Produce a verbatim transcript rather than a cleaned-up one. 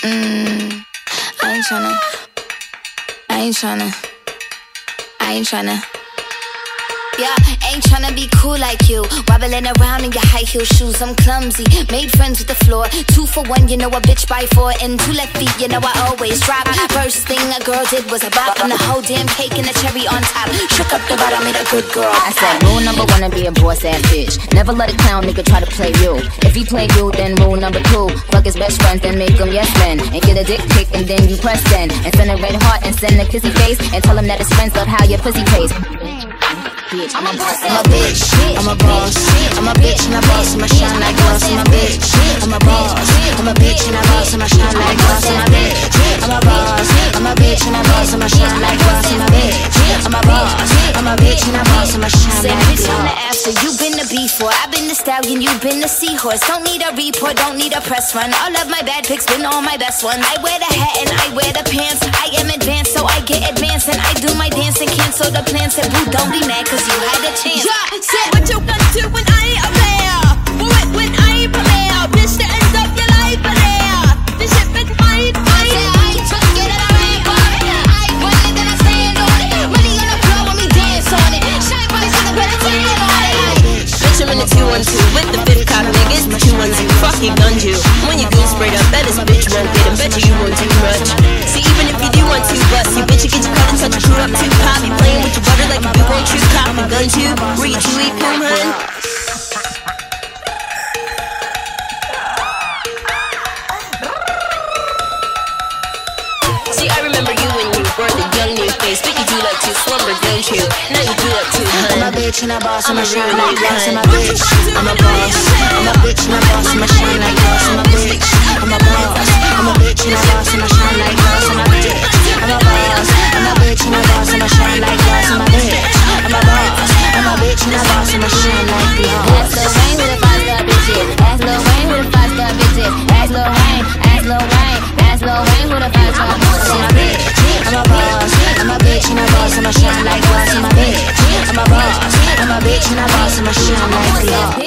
Mmm, I ain't tryna, I ain't tryna, I ain't tryna. Yeah, ain't tryna be cool like you, wobbling around in your high heel shoes. I'm clumsy, made friends with the floor. Two for one, you know a bitch by four. And two left feet, you know I always drop. First thing a girl did was a bop, and the whole damn cake and the cherry on top. Shook up the bottom, made a good girl. I said rule number one to be a boss ass bitch. Never let a clown nigga try to play you. If he play you, then rule number two, fuck his best friends, then make him yes men. And get a dick pic and then you press send. And send a red heart and send a kissy face. And tell him that his friends love how your pussy tastes. I'm a boss, I'm a bitch, I'm a boss, I'm a bitch and a boss, and I shine like glass, I'm a bitch, I'm a boss, I'm a bitch and a boss, and I shine like glass, I'm a bitch, I'm a boss, I'm a bitch and a boss, and I shine like glass, I'm a bitch, I'm a boss, I'm a bitch and a boss, and I shine like glass. On the after, you've been the B four, I've been the stallion, you've been the seahorse. Don't need a report, don't need a press run. All of my bad pics been all my best ones. I wear the hat and I wear the pants. I am advanced, so I get advanced, and I do my dance and cancel the plans. Said boo, don't be mad, cause you had a chance. Yeah, say what you gonna do when I ain't around. When, when I ain't around, bitch, to end up your life around. This shit been fine, fine. I ain't tryna get it, I ain't on it. I ain't winning, then I stand on it. Money on the floor when we dance on it. Shine boys on the better tan on it. Bitch, I'm in the two one two with the fifth cop niggas. The two one two, fuck you, gun you. When you goon sprayed up, bet this bitch won't get him. Bet you you won't do much. See, even if you do want to bust, you bitch, you get your cut and touch your crew up too. Pop, you playing with your butter like you do won't you. Cop the gun too. Where you two eat boom, hun? See, I remember you when you were the young new face, but you do like to slumber, don't you? Now you do like to, hun. I'm a bitch and a boss, I'm a shine like glass, I'm a bitch, I'm a boss, I'm a bitch and a boss, I'm a shine like glass, I'm a bitch, I'm a boss, I'm a bitch and a boss, I'm a shine like glass, I'm a bitch, I'm a boss, I'm a bitch and a boss, I'm a shine like glass, I'm a bitch, I'm a boss, I'm a bitch and a boss, I'm a shine like glass. Ask Lil Wayne who the five star bitch is. Ask Lil Wayne who the five star bitch is. Ask Lil Wayne, ask Lil Wayne, ask Lil Wayne who the five star bitch is. I'm a bitch, I'm a boss, I'm a bitch and a boss, I'm a shine like glass, I'm a bitch, I'm a boss, I'm a bitch and a boss, I'm a shine like glass.